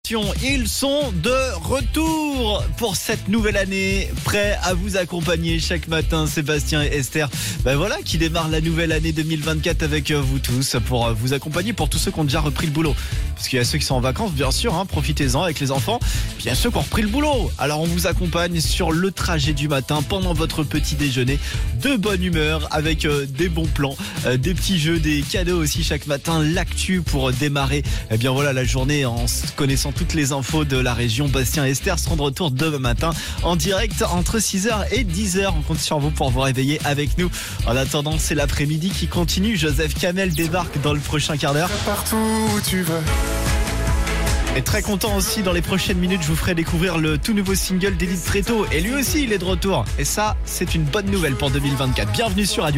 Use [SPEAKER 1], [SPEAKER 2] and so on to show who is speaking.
[SPEAKER 1] Ils sont de retour pour cette nouvelle année, prêts à vous accompagner chaque matin. Sébastien et Esther, voilà, qui démarrent la nouvelle année 2024 avec vous tous pour vous accompagner, pour tous ceux qui ont déjà repris le boulot. Parce qu'il y a ceux qui sont en vacances, bien sûr, profitez-en avec les enfants. Puis il y a ceux qui ont repris le boulot. Alors on vous accompagne sur le trajet du matin, pendant votre petit déjeuner, de bonne humeur, avec des bons plans, des petits jeux, des cadeaux aussi chaque matin. L'actu pour démarrer la journée en se connaissant toutes les infos de la région. Bastien et Esther seront de retour demain matin en direct entre 6h et 10h. On compte sur vous pour vous réveiller avec nous. En attendant, c'est l'après-midi qui continue. Joseph Kamel débarque dans le prochain quart d'heure.
[SPEAKER 2] Partout où tu veux.
[SPEAKER 1] Et très content aussi, dans les prochaines minutes, je vous ferai découvrir le tout nouveau single d'Edith Preto. Et lui aussi, il est de retour. Et ça, c'est une bonne nouvelle pour 2024. Bienvenue sur Radio.